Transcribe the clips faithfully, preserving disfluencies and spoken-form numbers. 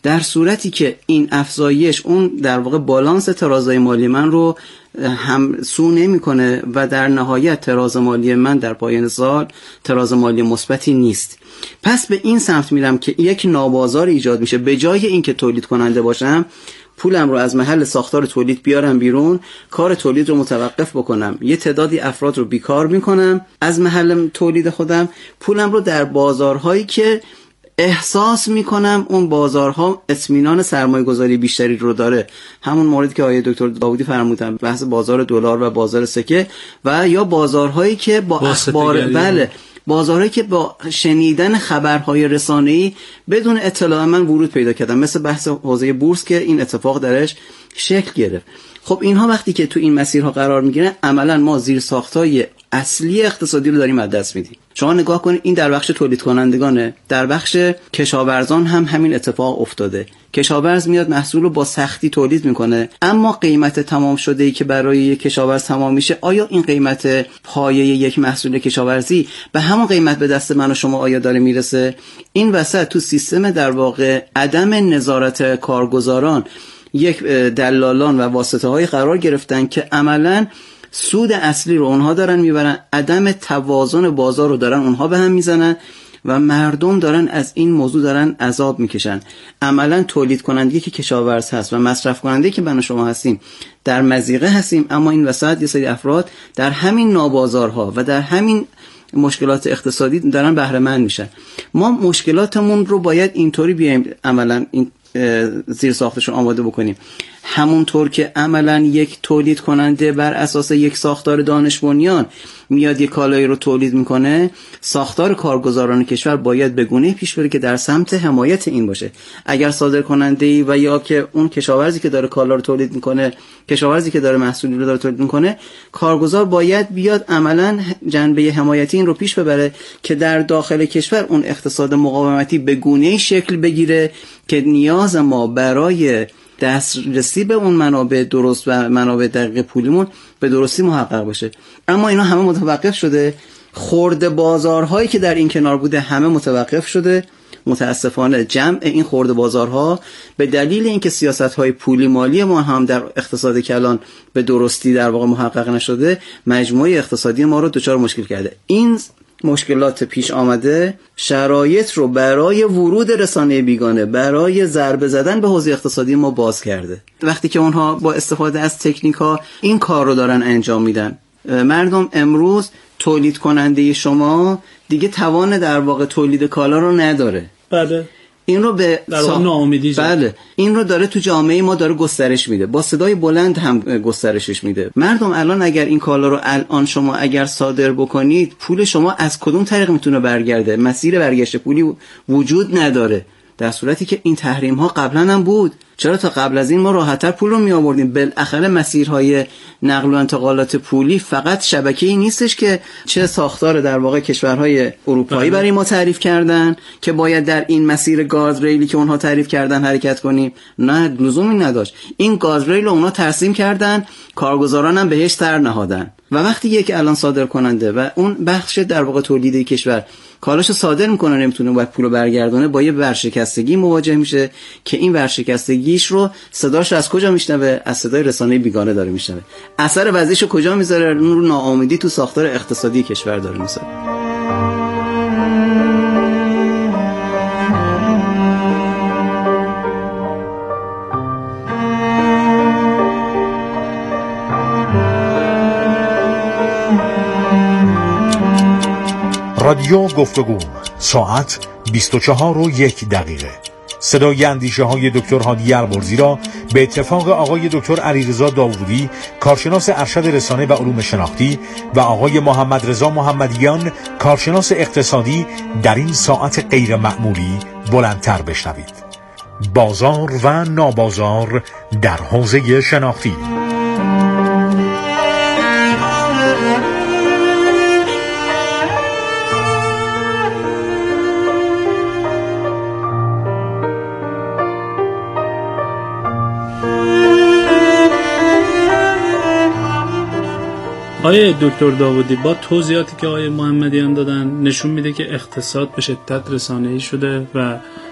در صورتی که این افزایش اون در واقع بالانس ترازهای مالی من رو هم سو نمی‌کنه و در نهایت تراز مالی من در پایان سال تراز مالی مثبتی نیست. پس به این سمت میرم که یک نابازار ایجاد میشه. به جای اینکه تولید کننده باشم، پولم رو از محل ساختار تولید بیارم بیرون، کار تولید رو متوقف بکنم، یه تعدادی افراد رو بیکار میکنم از محل تولید خودم، پولم رو در بازارهایی که احساس میکنم اون بازارها اطمینان سرمایه گذاری بیشتری رو داره، همون موردی که آقای دکتر داوودی فرمودن، بحث بازار دلار و بازار سکه، و یا بازارهایی که با اخبار بله بازارهایی که با شنیدن خبرهای رسانه‌ای بدون اطلاع من ورود پیدا کردن، مثل بحث حوزه بورس که این اتفاق درش شکل گرفت. خب اینها وقتی که تو این مسیرها قرار میگیرن، عملا ما زیر ساختای اصلی اقتصادی رو داریم از دست میدیم. شما نگاه کنید، این در بخش تولید کنندگانه، در بخش کشاورزان هم همین اتفاق افتاده. کشاورز میاد محصول رو با سختی تولید میکنه، اما قیمت تمام شده ای که برای یک کشاورز تمام میشه، آیا این قیمت پایه یک محصول کشاورزی به همون قیمت به دست من و شما آیا داره میرسه؟ این وسط تو سیستم در واقع عدم نظارت کارگزاران یک دلالان و واسطه های قرار گرفتن که عملاً سود اصلی رو اونها دارن میبرن، عدم توازن بازار رو دارن اونها به هم میزنن و مردم دارن از این موضوع دارن عذاب میکشن. عملا تولید کننده که کشاورز هست و مصرف کننده که من و شما هستیم در مضیقه هستیم، اما این وسط یه سری افراد در همین نابازارها و در همین مشکلات اقتصادی دارن بهره مند میشن. ما مشکلاتمون رو باید اینطوری بیایم عملا این زیر ساختشون آماده بکنیم، همونطور که عملا یک تولید کننده بر اساس یک ساختار دانش بنیان میاد یک کالایی رو تولید میکنه، ساختار کارگزاران کشور باید به گونه‌ای پیش بره که در سمت حمایت این باشه. اگر صادر کننده‌ای و یا که اون کشاورزی که داره کالا رو تولید میکنه، کشاورزی که داره محصولی رو داره تولید میکنه، کارگزار باید بیاد عملا جنبه حمایتی این رو پیش ببره که در داخل کشور اون اقتصاد مقاومتی به گونه‌ای شکل بگیره که نیاز ما برای دسترسی به اون منابع درست و منابع دقیق پولیمون به درستی محقق باشه. اما اینا همه متوقف شده. خرده بازارهایی که در این کنار بوده همه متوقف شده. متاسفانه جمع این خرده بازارها به دلیل اینکه سیاست‌های پولی مالی ما هم در اقتصاد کلان به درستی در واقع محقق نشده، مجموعه اقتصادی ما رو دچار مشکل کرده. این مشکلات پیش آمده شرایط رو برای ورود رسانه بیگانه، برای ضربه زدن به حوزه اقتصادی ما باز کرده. وقتی که اونها با استفاده از تکنیک ها این کار رو دارن انجام میدن، مردم امروز تولید کننده شما دیگه توان در واقع تولید کالا رو نداره. بله. این رو به در واقع ناامیدی جا. بله، این رو داره تو جامعه ما داره گسترش میده، با صدای بلند هم گسترشش میده. مردم الان اگر این کالا رو الان شما اگر صادر بکنید، پول شما از کدوم طریق میتونه برگرده؟ مسیر برگشت پولی وجود نداره، در صورتی که این تحریم ها قبلا هم بود. چرا تا قبل از این ما راحت‌تر پول رو می آوردیم؟ بالاخره مسیرهای نقل و انتقالات پولی فقط شبکه‌ای نیستش که چه ساختار در واقع کشورهای اروپایی برای ما تعریف کردن که باید در این مسیر گاز ریلی که اونها تعریف کردن حرکت کنیم. نه، لزومی نداشت. این گاز ریل رو اونها ترسیم کردن، کارگزاران هم بهش سر نهادن. و وقتی یک الان صادر کننده و اون بخش در واقع تولیدی کشور کالاشو صادر میکنه، نمیتونه باید پولو برگردونه، با یه ورشکستگی مواجه میشه که این ورشکستگیش رو صداش از کجا میشنوه؟ از صدای رسانه بیگانه داره میشنوه. اثر وضعیشو کجا میذاره؟ اون رو ناامیدی تو ساختار اقتصادی کشور داره میذاره. رادیو گفتگو، ساعت بیست و چهار و یک دقیقه. صدای اندیشه های دکتر هادی البرزی را به اتفاق آقای دکتر علیرضا داوودی، کارشناس ارشد رسانه و علوم شناختی، و آقای محمد رضا محمدیان، کارشناس اقتصادی، در این ساعت غیر معمولی بلندتر بشنوید. بازار و نابازار در حوزه شناختی. آقای دکتر داوودی، با توضیحاتی که آقای محمدیان دادن نشون میده که اقتصاد به شدت رسانه‌ای شده و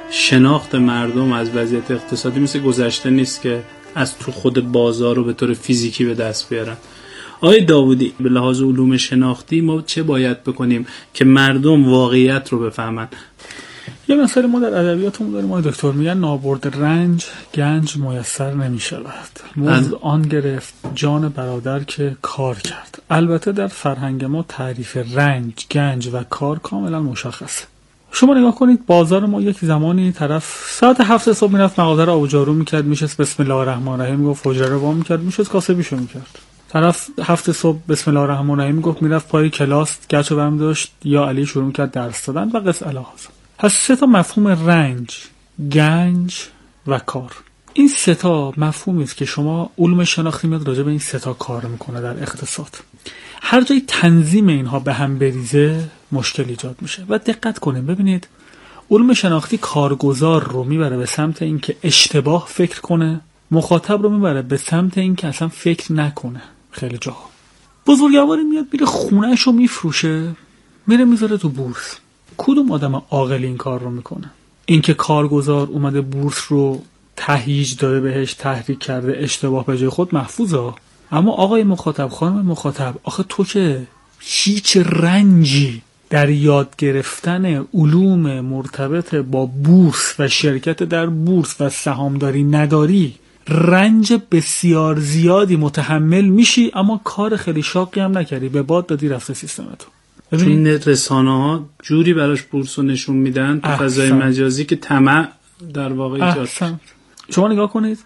شناخت مردم از وضعیت اقتصادی مثل گذشته نیست که از تو خود بازار رو به طور فیزیکی به دست بیارن. آقای داوودی، به لحاظ علوم شناختی ما چه باید بکنیم که مردم واقعیت رو بفهمن؟ یه مسئله ما در ادبیاتمون داریم، ما دکتر میگن نابرد رنج گنج میسر نمیشود. مزد آن گرفت جان برادر که کار کرد. البته در فرهنگ ما تعریف رنج، گنج و کار کاملا مشخصه. شما نگاه کنید بازار ما یک زمانی طرف ساعت هفت صبح میرفت مغازه رو آبجارو میکرد، میشست بسم الله الرحمن الرحیم گفت حجره رو وا میکرد، میشست کاسبیشو میکرد. طرف هفت صبح بسم الله الرحمن الرحیم گفت میرفت پای کلاس گچو برمی داشت یا علی شروع میکرد درس دادن و قص الهاز. پس سه تا مفهوم رنج، گنج و کار. این سه تا مفهومی است که شما علوم شناختی میاد راجع به این سه تا کار میکنه در اقتصاد. هر جای تنظیم اینها به هم بریزه مشکل ایجاد میشه. و دقت کنیم ببینید علوم شناختی کارگزار رو میبره به سمت اینکه اشتباه فکر کنه، مخاطب رو میبره به سمت اینکه اصلا فکر نکنه. خیلی جاها بزرگواری میاد میره خونه‌ش رو میفروشه، میره میذاره تو بورس. کدوم آدم عاقل این کار رو میکنه؟ اینکه کارگزار اومده بورس رو تهییج داده بهش، تحریک کرده، اشتباه به جای خود محفوظه. اما آقای مخاطب، خانم مخاطب، آخه تو که هیچ رنجی در یاد گرفتن علوم مرتبط با بورس و شرکت در بورس و سهامداری نداری، رنج بسیار زیادی متحمل میشی اما کار خیلی شاقی هم نکردی، به باد دادی رفته سیستمتو. چون رسانه ها جوری براش بورس رو نشون میدن تو فضای مجازی که طمع در واقع ایجاد شد. شما نگاه کنید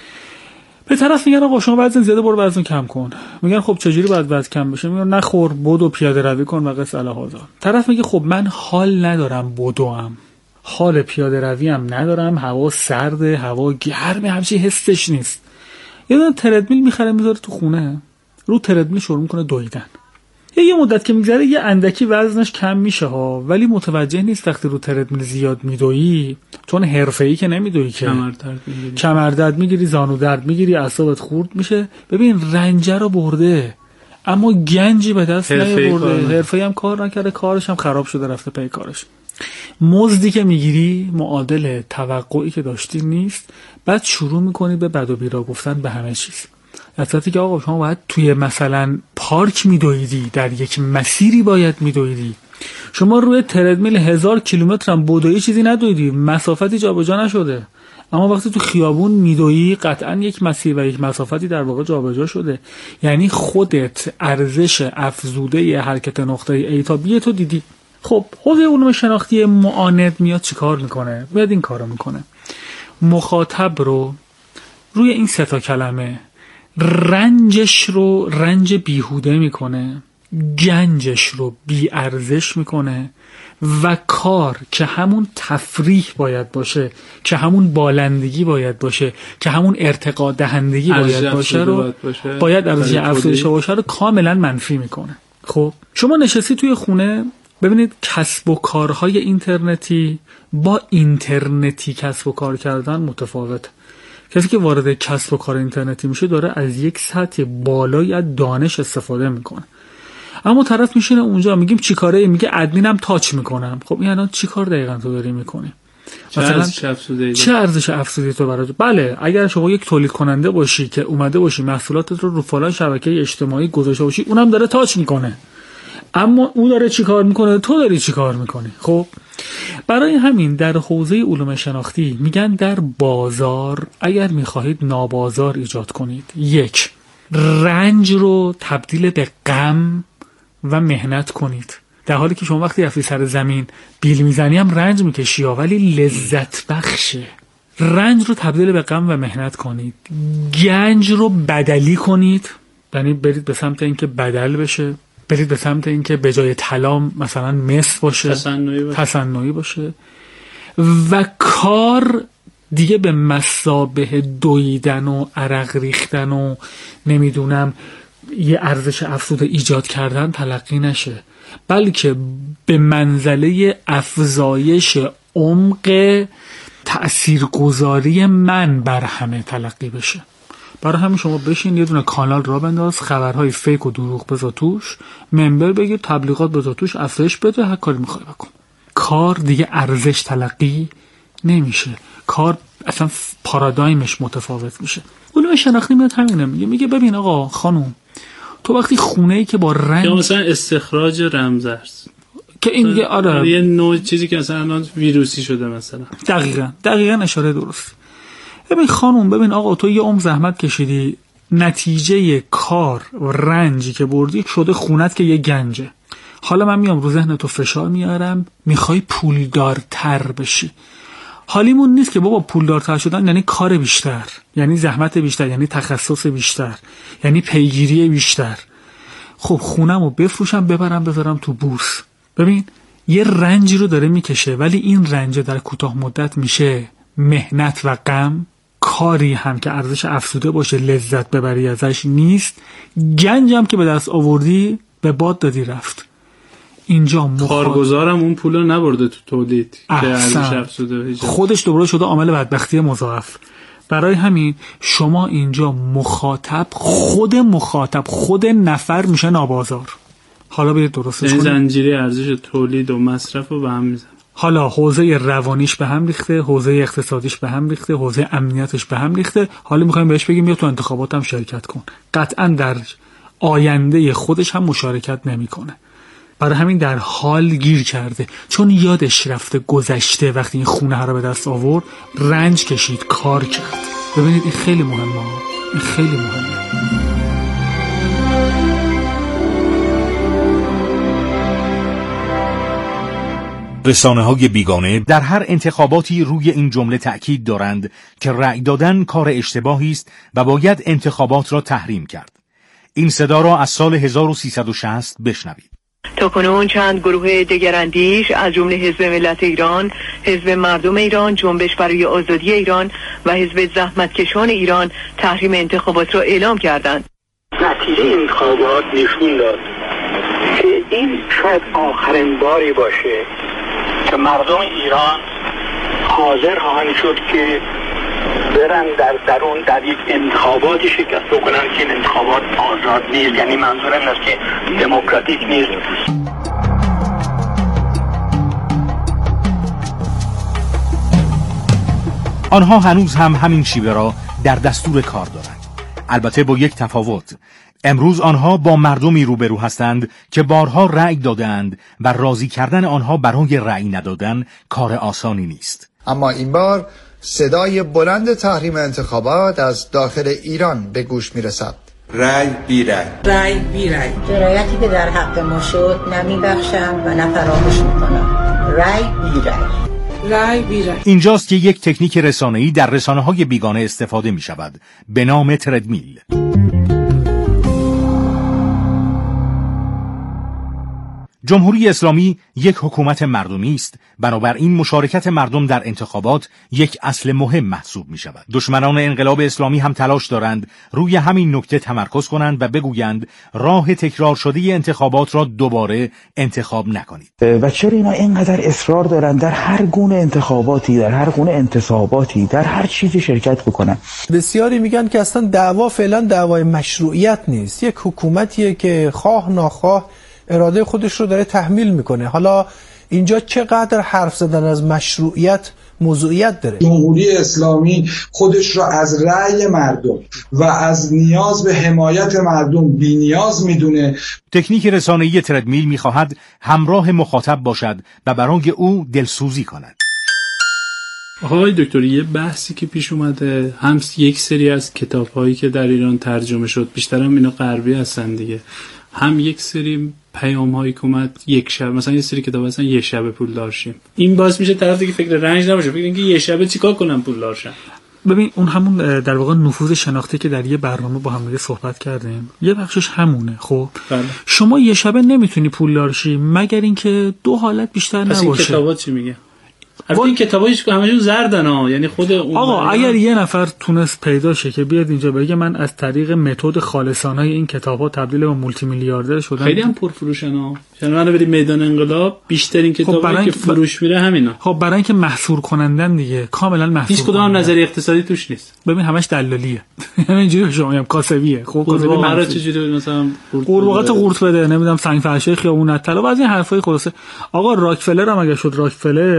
به طرف میگن آقا شما وزن زیاده برو وزن کم کن. میگن خب چجوری باید وزن کم بشه؟ میگن نخور بدو پیاده روی کن و قص الهازا. طرف میگه خب من حال ندارم بدوام، حال پیاده روی هم ندارم، هوا سرده، هوا گرمه، همچین حسش نیست. یه دونه تردمیل میخره میذاره تو خونه، رو تردمیل شروع میکنه دویدن. یه یه مدت که میگذره یه اندکی وزنش کم میشه ها، ولی متوجه نیست وقتی رو تردمیل زیاد میدویی، چون حرفه‌ای که نمیدویی که کمر درد میگیری، کمر درد میگیری، زانو درد میگیری، اعصابت خورد میشه. ببین رنجه رو برده اما گنجی به دست نیاورده، حرفه‌ای هم کار نکرده، کارش هم خراب شده، رفته پی کارش. مزدی که میگیری معادل توقعی که داشتی نیست، بعد شروع میکنی به بد و بیرا گفتن به همه چیز. البته که آقا شما باید توی مثلا پارک میدویدی، در یک مسیری باید میدویدی. شما روی تردمیل هزار کیلومتر هم بدویی چیزی ندویدی، مسافتی جابجا نشده. اما وقتی تو خیابون میدویی قطعا یک مسیر و یک مسافتی در واقع جابجا شده. یعنی خودت ارزش افزوده ی حرکت نقطه A تا B تو دیدی. خب حوزه علوم شناختی معاند میاد چیکار میکنه؟ میاد این کارو میکنه، مخاطب رو روی این سه تا کلمه رنجش رو رنج بیهوده میکنه، گنجش رو بی ارزش میکنه و کار که همون تفریح باید باشه، که همون بالندگی باید باشه، که همون ارتقا دهندگی باید باشه رو باشه. باید ارزش افزوده باشه رو کاملا منفی میکنه. خب شما نشستی توی خونه، ببینید کسب و کارهای اینترنتی با اینترنتی کسب و کار کردن متفاوته. کسی که وارد کسب و کار اینترنتی میشه داره از یک سطح بالایی از دانش استفاده میکنه. اما طرف میشینه اونجا، میگیم چی کاره؟ میگه ادمینم تاچ میکنم. خب این الان چی کار دقیقاً تو داری میکنی؟ چه ارزش افزوده چه ارزش افزوده تو برات؟ بله اگر شما یک تولید کننده باشی که اومده باشی محصولاتت رو رو فلان شبکه اجتماعی گذاشته باشی، اونم داره تاچ میکنه. اما اون داره چی کار میکنه؟ تو داری چی کار میکنی؟ خب برای همین در حوزه علوم شناختی میگن در بازار اگر میخواهید نابازار ایجاد کنید، یک، رنج رو تبدیل به غم و مهنت کنید. در حالی که شما وقتی رفتی سر زمین بیل میزنی هم رنج میکشی ها، ولی لذت بخشه. رنج رو تبدیل به غم و مهنت کنید. گنج رو بدلی کنید، یعنی برید به سمت اینکه بدل بشه، برید به سمت اینکه به جای طلا مثلا مس باشه، تصنعی باشه. تصنعی باشه. و کار دیگه به مثابه دویدن و عرق ریختن و نمیدونم یه ارزش افزوده ایجاد کردن تلقی نشه، بلکه به منزله افزایش عمق تأثیرگذاری من بر همه تلقی بشه. برای همین شما بشین یه دونه کانال را بنداز، خبرهای فیک و دروغ بذار توش، ممبر بگیر، تبلیغات بذار توش، افزایش بده، هر کاری میخوای بکن. کار دیگه ارزش تلقی نمیشه. کار اصلا پارادایمش متفاوت میشه. علوم شناختی میاد همینه میگه میگه ببین آقا خانم، تو وقتی خونه‌ای که با رنج یا مثلا استخراج رمزارز که این دیگه آره یه نوع چیزی که مثلا ویروسی شده مثلا. دقیقاً دقیقاً اشاره درست. ببین خانم، ببین آقا، تو یه عمر زحمت کشیدی، نتیجه کار و رنجی که بردی شده خونت که یه گنجه. حالا من میام رو ذهن تو فشار میارم، میخوای پولدارتر بشی. حالیمون نیست که بابا پولدارتر شدن یعنی کار بیشتر، یعنی زحمت بیشتر، یعنی تخصص بیشتر، یعنی پیگیری بیشتر. خب خونمو بفروشم ببرم بذارم تو بورس. ببین یه رنجی رو داره میکشه، ولی این رنج در کوتاه مدت میشه مهنت و غم. کاری هم که ارزش افزوده باشه لذت ببری ازش نیست. گنج هم که به دست آوردی به باد دادی رفت. اینجا مخاطب کارگزارم اون پول رو نبرده تو تولید که ارزش افزوده خودش دوباره شده عامل بدبختی مضاعف. برای همین شما اینجا مخاطب خود مخاطب خود نفر میشه نابازار. حالا برید درستش کنید. زنجیره ارزش تولید و مصرف رو به هم میزنه. حالا حوزه روانیش به هم ریخته، حوزه اقتصادیش به هم ریخته، حوزه امنیتش به هم ریخته. حالا میخوایم بهش بگیم بیا تو انتخابات هم شرکت کن. قطعا در آینده خودش هم مشارکت نمیکنه. برای همین در حال گیر کرده، چون یادش رفته گذشته وقتی این خونه ها رو به دست آورد رنج کشید، کار کرد. ببینید این خیلی مهمه، این خیلی مهمه. رسانه‌های بیگانه در هر انتخاباتی روی این جمله تأکید دارند که رأی دادن کار اشتباهی است و باید انتخابات را تحریم کرد. این صدا را از سال هزار و سیصد و شصت بشنوید. تاکنون چند گروه دگراندیش از جمله حزب ملت ایران، حزب مردم ایران، جنبش برای آزادی ایران و حزب زحمتکشان ایران تحریم انتخابات را اعلام کردند. نتیجه انتخابات نشون داد که این شاید آخرین باری باشه که مردم ایران حاضر خواهند شد که برن در درون در یک انتخاباتی شرکت بکنن که این انتخابات آزاد نیست. یعنی منظورم این است که دموکراتیک نیست. آنها هنوز هم همین شیوه را در دستور کار دارند، البته با یک تفاوت. امروز آنها با مردمی روبرو هستند که بارها رأی دادند و راضی کردن آنها برای رأی ندادن کار آسانی نیست. اما این بار صدای بلند تحریم انتخابات از داخل ایران به گوش میرسد. رأی بی رأی، رأی بی رأی، جنایتی که در حق ما شد نمیبخشم و نه فراموش میکنم. رأی بی رأی، رأی بی رأی. اینجاست که یک تکنیک رسانه‌ای در رسانه‌های بیگانه استفاده می شود به نام تردمیل. جمهوری اسلامی یک حکومت مردمی است، بنابراین مشارکت مردم در انتخابات یک اصل مهم محسوب می شود. دشمنان انقلاب اسلامی هم تلاش دارند روی همین نکته تمرکز کنند و بگویند راه تکرار شده انتخابات را دوباره انتخاب نکنید. و چرا اینا اینقدر اصرار دارند در هر گونه انتخاباتی، در هر گونه انتصاباتی، در هر چیزی شرکت بکنن؟ بسیاری میگن که اصلا دعوا فعلا دعوای مشروعیت نیست، یک حکومتیه که خواه ناخواه اراده خودش رو داره تحمیل میکنه. حالا اینجا چقدر حرف زدن از مشروعیت موضوعیت داره؟ جمهوری اسلامی خودش را از رأی مردم و از نیاز به حمایت مردم بی نیاز میدونه. تکنیک رسانه‌ای تردمیل میخواهد همراه مخاطب باشد و برای او دلسوزی کند. آقای دکتر، یه بحثی که پیش اومده، هم یک سری از کتاب‌هایی که در ایران ترجمه شد، بیشتر هم اینا غربی هستن دیگه، هم یک سری پیام‌هایی که اومد یک شب، مثلا یه سری کتاب هستن یه شب پولدار شیم. این باعث میشه طرف دیگه فکر رنج نباشه، فکر اینکه یه شب چیکار کنم پولدار شم. ببین اون همون در واقع نفوذ شناختی که در یه برنامه با هم دیگه صحبت کردیم، یه بخشش همونه. خب بله. شما یه شب نمیتونی پولدار شی مگر اینکه دو حالت بیشتر پس نباشه. این کتابات چی میگه؟ البته این کتابا هیچ همشون زردن ها، یعنی خود اون آقا اگر یه نفر تونست پیدا شه که بیاد اینجا بگه من از طریق متد خالصانه این کتابا تبدیل به مولتی میلیاردر شدم، خیلی هم پرفروشن ها. چون منو بریم میدان انقلاب بیشترین کتابایی که فروش میره همینا. خب برای اینکه محصور کنندن دیگه، کاملا محصور. هیچ کدوم هم نظری اقتصادی توش نیست. ببین همش دلالیه. اینجوری شما میگم کاسبیه. خب کاسبی مرا چجوری مثلا قورباغه قورت بده، نمیدونم سنگ فرشه خیابون طلا و از این حرفای خلاصه. آقا راکفلر هم اگه شد راکفلر شب و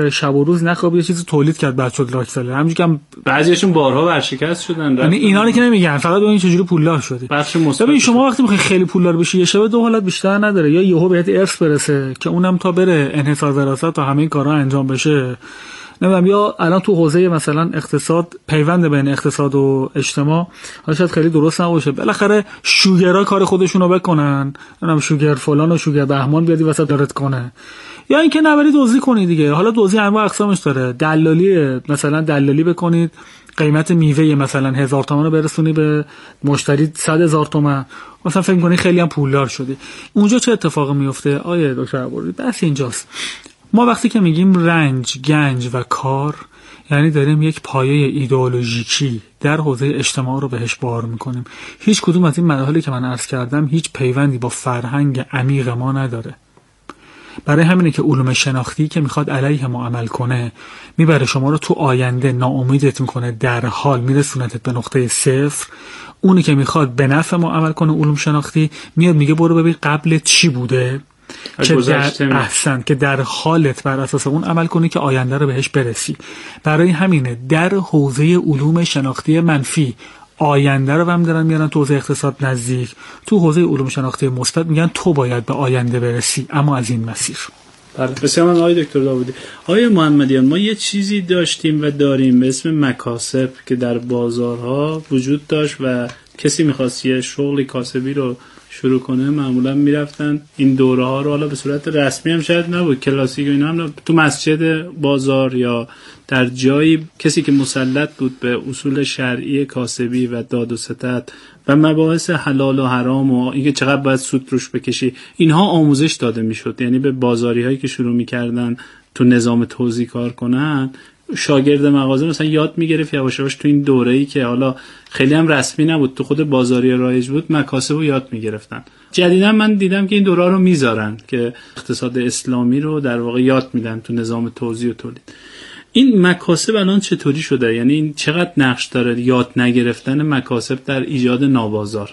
روز نخواب یه چیزی تولید کرد بعد شد راکفلر. همونجوری که هم بعضیاشون بارها ورشکست شدن. یعنی اینا رو که نمیگن، فقط ببین چجوری پولدار شدی. ببین شما وقتی میخوای خیلی پولدار بشی یه شب دو حالت بیشتر نداره، یا یهو بهت ارث برسه که اونم تا بره انحصار وراثت تا همه این کارا انجام بشه، نمیدونم، یا الان تو حوزه مثلا اقتصاد پیوند بین اقتصاد و اجتماع حالا شاید خیلی درست نباشه، بالاخره شوگرها کار خودشون رو بکنن، نمیدونم شوگر فلان و شوگر بهمان بیادی وسط دارت کنه، یا اینکه نبری دزدی کنی دیگه. حالا دزدی انواع اقسامش داره، دلالی، مثلا دلالی بکنید قیمت میوه مثلا هزار تومان رو برسونی به مشتری صد هزار تومان، مثلا فکر کنی خیلی هم پولدار شدی. اونجا چه اتفاقی میفته آیه دکتر عبوری؟ بس اینجاست. ما وقتی که میگیم رنج، گنج و کار، یعنی داریم یک پایه ایدئولوژیکی در حوزه اجتماع رو بهش بار میکنیم. هیچ کدوم از این مراحلی که من عرض کردم هیچ پیوندی با فرهنگ عمیق ما نداره. برای همینه که علوم شناختی که میخواد علیه ما عمل کنه میبره شما رو تو آینده ناامیدت میکنه، در حال میرسونتت به نقطه صفر. اونی که میخواد به نفع ما عمل کنه علوم شناختی میاد میگه برو ببین قبل چی بوده که در احسن که در حالت بر اساس اون عمل کنی که آینده رو بهش برسی. برای همینه در حوزه علوم شناختی منفی آینده رو هم دارن میارن تو حوزه اقتصاد نزدیک، تو حوزه علوم شناختی مثبت میگن تو باید به آینده برسی اما از این مسیر. بله بسیار من آقای دکتر داوودی. آقای محمدیان، ما یه چیزی داشتیم و داریم به اسم مکاسب که در بازارها وجود داشت و کسی میخواست یه شغل کاسبی رو شروع کنه معمولا میرفتن این دوره ها رو، حالا به صورت رسمی هم شاید نبود، کلاسیک و اینا هم تو مسجد بازار یا در جایی کسی که مسلط بود به اصول شرعی کاسبی و داد و ستد و مباحث حلال و حرام و اینکه چقدر باید سود روش بکشی، اینها آموزش داده میشد. یعنی به بازاری هایی که شروع میکردن تو نظام توزیع کار کنن، شاگرد مغازه مثلا یاد میگرفت یواش یواش تو این دوره‌ای که حالا خیلی هم رسمی نبود، تو خود بازاری رایج بود، مکاسب رو یاد میگرفتن. جدیدا من دیدم که این دوره رو میذارن که اقتصاد اسلامی رو در واقع یاد میدن تو نظام توزیع و تولید. این مکاسب الان چطوری شده؟ یعنی این چقدر نقش داره یاد نگرفتن مکاسب در ایجاد نابازار؟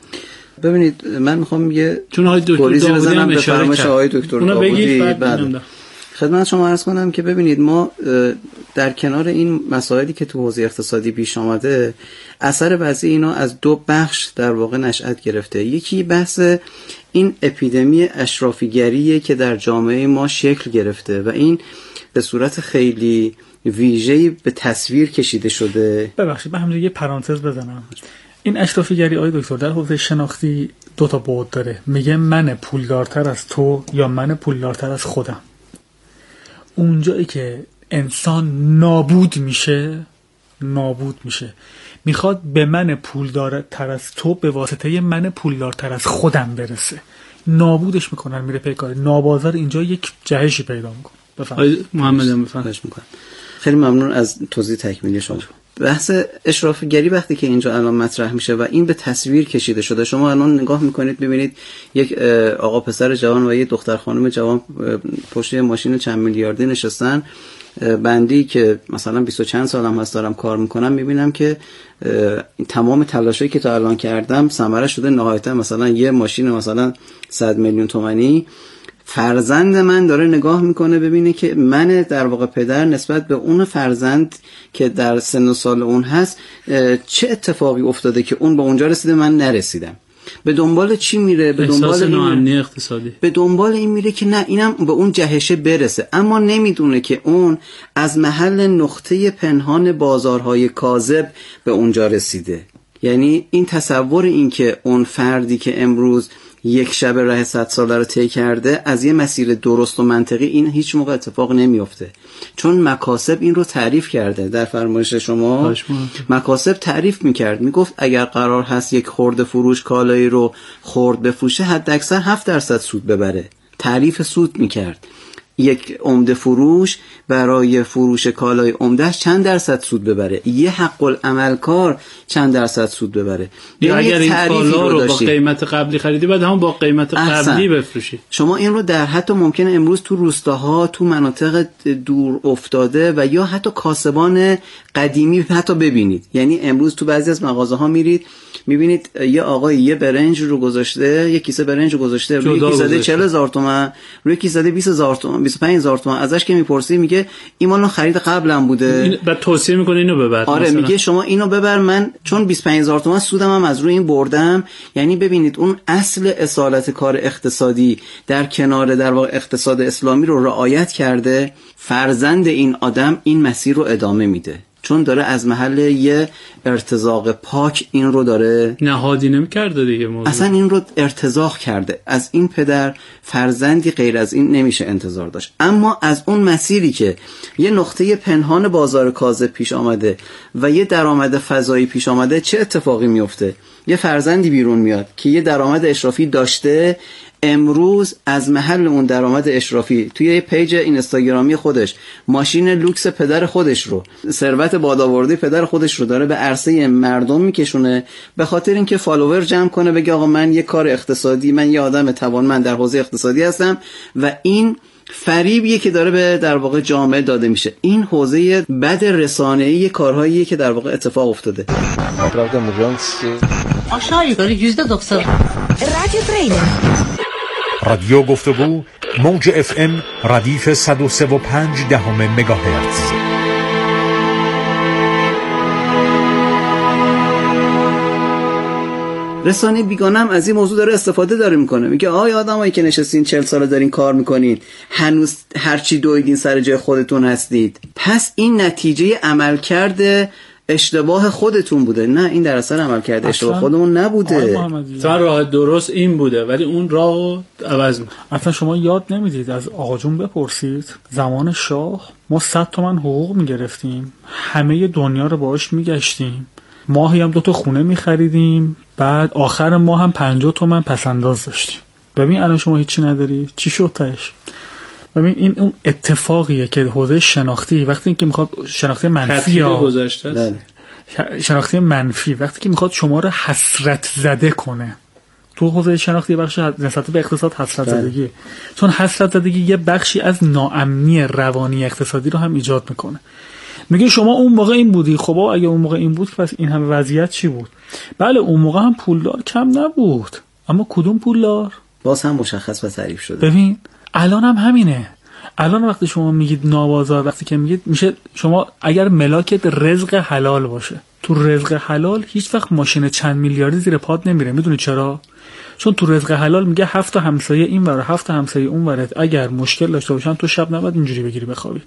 ببینید من میخوام یه چون های دکتر گریزی بزنم به فرمایش آقای دکتر داوودی. خدمت شما عرض کنم که ببینید ما در کنار این مسائلی که تو حوزه اقتصادی پیش آمده، اثر بعضی اینا از دو بخش در واقع نشأت گرفته. یکی بحث این اپیدمی اشرافیگریه که در جامعه ما شکل گرفته و این به صورت خیلی ویژه‌ای به تصویر کشیده شده. ببخشید من همینجا یه پرانتز بزنم. این اشرافیگری آقای دکتر در حوزه شناختی دو تا بعد داره. میگه من پولدارتر از تو یا من پولدارتر از خودم. اونجایی که انسان نابود میشه نابود میشه میخواد به من پولدارتر از تو به واسطه من پولدارتر از خودم برسه، نابودش میکنن، میره پیکار نابازار. اینجا یک جهشی پیدا میکنه. بفرمایید محمد هم بفرمایش میکنم. خیلی ممنون از توضیح تکمیلی شما. بحث اشرافگری وقتی که اینجا الان مطرح میشه و این به تصویر کشیده شده، شما الان نگاه میکنید ببینید یک آقا پسر جوان و یک دختر خانم جوان پشت ماشین چند میلیاردی نشستن. بندی که مثلا بیست و چند سالم هست دارم کار میکنم، میبینم که تمام تلاشایی که تا الان کردم ثمره شده نهایتا مثلا یه ماشین مثلا صد میلیون تومانی. فرزند من داره نگاه میکنه ببینه که من در واقع پدر نسبت به اون فرزند که در سن و سال اون هست چه اتفاقی افتاده که اون به اونجا رسیده من نرسیدم. به دنبال چی میره؟ به دنبال ناامنی اقتصادی. به دنبال این میره که نه اینم به اون جهشه برسه، اما نمیدونه که اون از محل نقطه پنهان بازارهای کاذب به اونجا رسیده. یعنی این تصور این که اون فردی که امروز یک شب راه صد ساله رو طی کرده از یه مسیر درست و منطقی، این هیچ موقع اتفاق نمیفته. چون مکاسب این رو تعریف کرده در فرمایش شما. مکاسب تعریف میکرد، میگفت اگر قرار هست یک خرده فروش کالایی رو خرد بفروشه حد اکثر هفت درصد سود ببره. تعریف سود میکرد. یک عمده فروش برای فروش کالای عمدهش چند درصد سود ببره، یه حق العمل کار چند درصد سود ببره. یا اگر این کالا رو, رو با قیمت قبلی خریدی بعد هم با قیمت قبلی بفروشی. شما این رو در حتی ممکنه امروز تو روستاها، تو مناطق دور افتاده و یا حتی کاسبان قدیمی حتی ببینید. یعنی امروز تو بعضی از مغازه ها میرید میبینید یه آقای یه برنج رو گذاشته، یه کیسه برنج رو گذاشته، روی کیسه زده چهل هزار تومان، روی کیسه زده بیست هزار تومان. تومان بیست و پنج هزار تومان ازش که میپرسی میگه این مال خرید قبلم بوده، بعد توصیه میکنه اینو ببر. آره مثلا. میگه شما اینو ببر، من چون بیست و پنج هزار تومان سودم هم از روی این بردم. یعنی ببینید اون اصل اصالت کار اقتصادی در کنار در واقع اقتصاد اسلامی رو رعایت کرده، فرزند این آدم این مسیر رو ادامه میده، چون داره از محل یه ارتزاق پاک این رو داره نهادی نمی‌کرده دیگه، موضوع اصلا این رو ارتزاق کرده. از این پدر فرزندی غیر از این نمیشه انتظار داشت. اما از اون مسیری که یه نقطه پنهان بازار کاذب پیش آمده و یه درآمد فضایی پیش آمده، چه اتفاقی میفته؟ یه فرزندی بیرون میاد که یه درآمد اشرافی داشته، امروز از محل اون درآمد اشرافی توی یه پیج اینستاگرامی خودش ماشین لوکس پدر خودش رو، ثروت بادآورده پدر خودش رو داره به عرصه مردم میکشونه، به خاطر اینکه فالوور جمع کنه، بگه آقا من یه کار اقتصادی، من یه آدم توانمند در حوزه اقتصادی هستم. و این فریبیه که داره به در واقع جامعه داده میشه. این حوزه بد رسانه‌ای کارهاییه که در واقع اتفاق افتاده. رادیو گفتگو موج اف ام ردیف صد و سه و پنج دهم مگاهرتز. رسانه بیگانه هم از این موضوع داره استفاده داره میکنه، میگه آقای آدمایی که نشستین چهل ساله دارین کار میکنین، هنوز هرچی دویدین سر جای خودتون هستید، پس این نتیجه عملکرد اشتباه خودتون بوده. نه، این در اصل عملکرد اشتباه خودمون نبوده. تا راه درست این بوده، ولی اون راهو عوض می‌کنه. اصلا شما یاد نمیدید از آقا جون بپرسید، زمان شاه ما صد تومن حقوق میگرفتیم، همه دنیا رو باهاش میگشتیم، ماهی هم دو تا خونه میخریدیم، بعد آخر ماه هم پنجاه تومن پسنداز داشتیم. ببین الان شما هیچی نداری، چی شد تاش؟ ببین این اون اتفاقیه که حوزه شناختی وقتی که میخواد شناختی منفی یا گذشته شناختی منفی وقتی که میخواد شما رو حسرت زده کنه، تو حوزه شناختی بخش نسبت به اقتصاد حسرت زدگی، چون حسرت زدگی یه بخشی از ناامنی روانی اقتصادی رو هم ایجاد میکنه. میگه شما اون موقع این بودی، خب اگه اون موقع این بود پس این همه وضعیت چی بود؟ بله اون موقع هم پولدار کم نبود، اما کدوم پولدار؟ باز هم مشخص و تعریف شده. ببین الان هم همینه. الان وقتی شما میگید نابازار، وقتی که میگید میشه شما اگر ملاکت رزق حلال باشه، تو رزق حلال هیچ وقت ماشین چند میلیاردی زیر پات نمیره. میدونی چرا؟ چون تو رزق حلال میگه هفت تا همسایه این ور هفت تا همسایه اون ورت اگر مشکل داشته باشن تو شب نباید اینجوری بگیری بخوابی.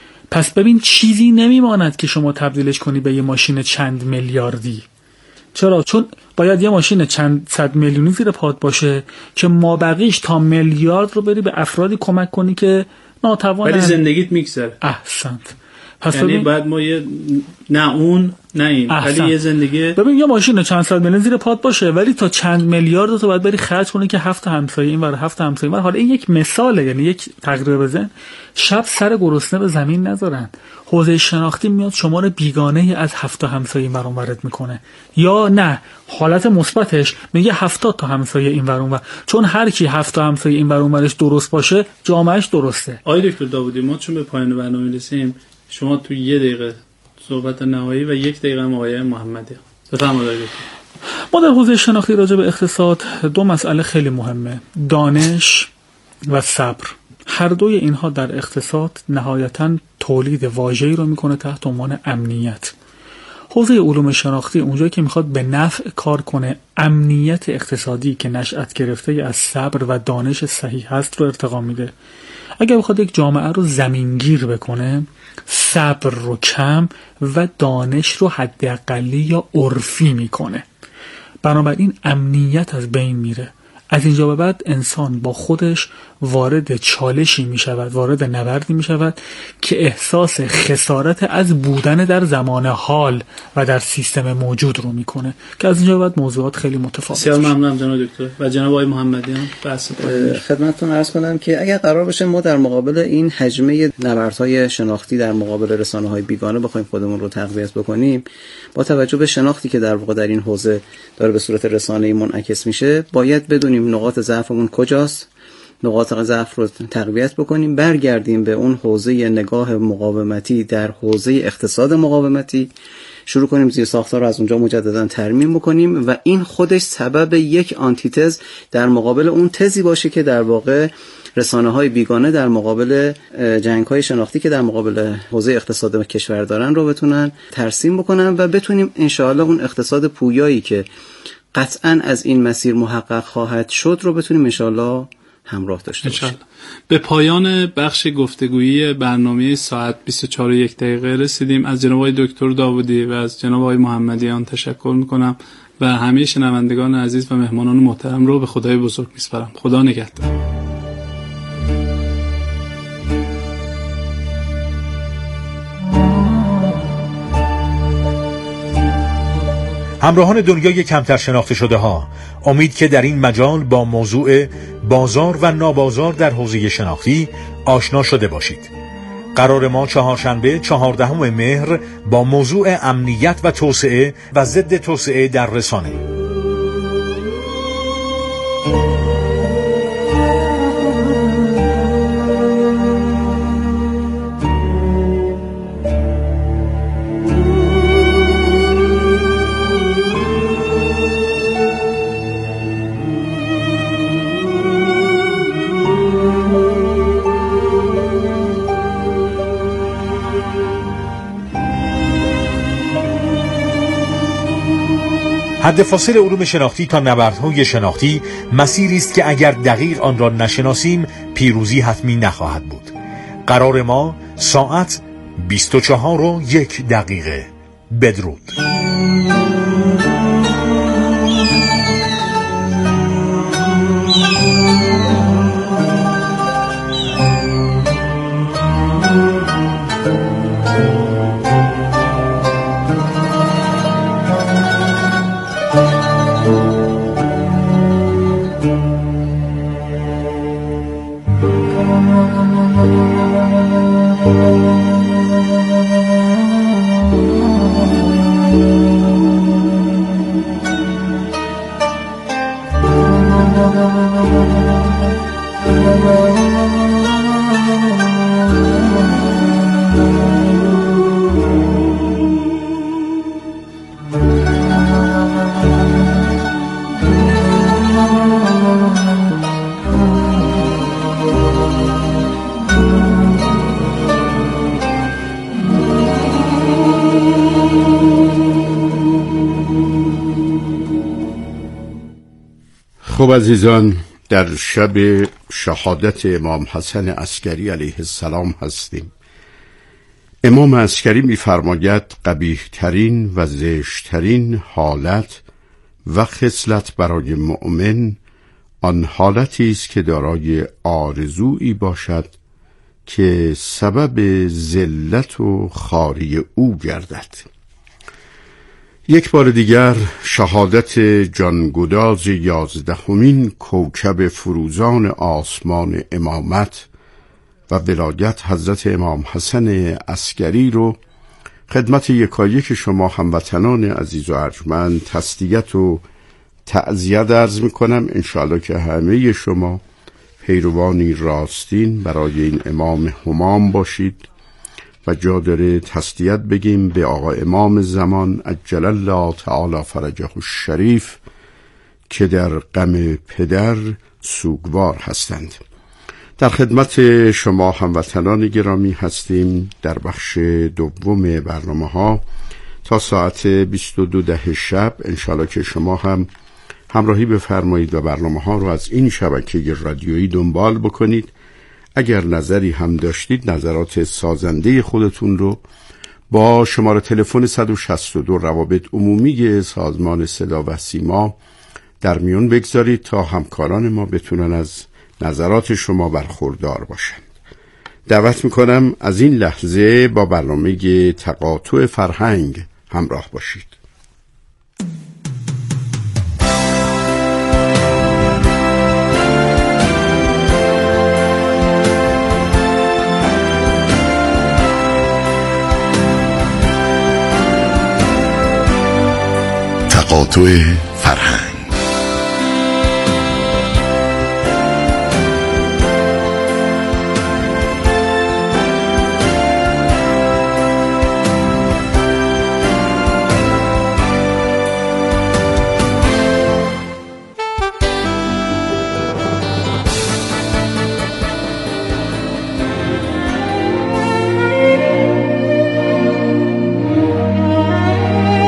پس ببین چیزی نمیماند که شما تبدیلش کنی به یه ماشین چند میلیاردی. چرا؟ چون باید یه ماشین چند صد میلیونی زیر پات باشه که مابقیش تا میلیارد رو بری به افرادی کمک کنی که ناتوانن، ولی زندگیت میگذره. احسنت. پس یعنی بعد ما یه نه اون نه این، ولی یه زندگی. ببین یه ماشین چند صد میلیون زیر پات باشه ولی تا چند میلیارد تو باید بری خرج کنی که هفت همسایه این ور هفت همسایه این ور. حالا این یک مثاله، یعنی یک تقریر بزن. شب سر گرسنه به زمین نذارن. حوزه شناختی میاد شما رو بیگانه از هفت همسایه این ور اون ورت میکنه، یا نه حالت مثبتش میگه هفتاد تا همسایه این ور اون ور، چون هر کی هفت تا همسایه این ور اون ورش درست باشه جامعهش درسته. آقای دکتر داوودی، ما چون به پایان برنامه رسیدیم، شما تو یه دقیقه صحبت نهایی و یک دقیقه هم آقای محمدی بفرمایید. ما در حوزه شناختی راجع به اقتصاد دو مسئله خیلی مهمه، دانش و صبر. هر دوی اینها در اقتصاد نهایتاً تولید واژه‌ای رو میکنه تحت عنوان امنیت. حوزه علوم شناختی اونجایی که میخواد به نفع کار کنه، امنیت اقتصادی که نشأت گرفته از صبر و دانش صحیح هست رو ارتقا میده. اگر بخواد یک جامعه رو زمینگیر بکنه، صبر رو کم و دانش رو حداقلی یا عرفی میکنه. بنابراین امنیت از بین میره. از اینجا به بعد انسان با خودش وارد چالشی می شود، وارد نبردی می شود که احساس خسارت از بودن در زمان حال و در سیستم موجود رو میکنه، که از اینجا به بعد موضوعات خیلی متفاوت. بسیار ممنونم جناب دکتر و جناب آقای محمدیان. بحث خدمتتون عرض کنم که اگر قرار باشه ما در مقابل این حجمه نبردهای شناختی در مقابل رسانه‌های بیگانه بخوایم خودمون رو تقویت بکنیم، با توجه به شناختی که در واقع در این حوزه داره به صورت رسانه‌ای منعکس میشه، باید بدونیم نقاط ضعفمون کجاست، نقاط ضعف رو تقویت بکنیم، برگردیم به اون حوزه نگاه مقاومتی در حوزه اقتصاد مقاومتی، شروع کنیم زیر ساختار رو از اونجا مجددا ترمیم بکنیم و این خودش سبب یک آنتیتز در مقابل اون تزی باشه که در واقع رسانه‌های بیگانه در مقابل جنگ‌های شناختی که در مقابل حوزه اقتصاد کشور دارن رو بتونن ترسیم بکنن و بتونیم انشاءالله اون اقتصاد پویایی که قطعاً از این مسیر محقق خواهد شد رو بتونیم انشاءالله همراه داشته باشیم. به پایان بخش گفتگویی برنامه ساعت بیست و چهار و یک دقیقه رسیدیم. از جناب آقای دکتر داوودی و از جناب آقای محمدیان تشکر میکنم و همه شنوندگان عزیز و مهمانان محترم رو به خدای بزرگ میسپارم. خدا نگهدار. همراهان دنیای کمتر شناخته شده ها، امید که در این مجال با موضوع بازار و نابازار در حوزه شناختی آشنا شده باشید. قرار ما چهارشنبه چهاردهم مهر با موضوع امنیت و توسعه و ضد توسعه در رسانه. حد فاصل علوم شناختی تا نبردهای شناختی مسیری است که اگر دقیق آن را نشناسیم پیروزی حتمی نخواهد بود. قرار ما ساعت بیست و چهار و یک دقیقه. بدرود. خب عزیزان، در شب شهادت امام حسن عسکری علیه السلام هستیم. امام عسکری می‌فرماید قبیح ترین و زشت ترین حالت و خصلت برای مؤمن آن حالتی است که دارای آرزویی باشد که سبب ذلت و خواری او گردد. یک بار دیگر شهادت جانگداز یازدهمین کوکب فروزان آسمان امامت و ولایت حضرت امام حسن عسکری رو خدمت یکایک شما هموطنان عزیز و ارجمند تسلیت و تعزیت عرض میکنم. انشاءالله که همه شما پیروانی راستین برای این امام همام باشید و جا داره تسلیت بگیم به آقا امام زمان عجل الله تعالی فرجه الشریف که در غم پدر سوگوار هستند. در خدمت شما هموطنان گرامی هستیم در بخش دوم برنامه ها تا ساعت بیست و دو ده شب. انشاءالله که شما هم همراهی بفرمایید و برنامه ها رو از این شبکه رادیویی دنبال بکنید. اگر نظری هم داشتید نظرات سازنده خودتون رو با شماره تلفن صد و شصت و دو روابط عمومی سازمان صدا و سیما در میون بگذارید تا همکاران ما بتونن از نظرات شما برخوردار باشند. دعوت میکنم از این لحظه با برنامه تقاطع فرهنگ همراه باشید. تقاطع فرهنگ.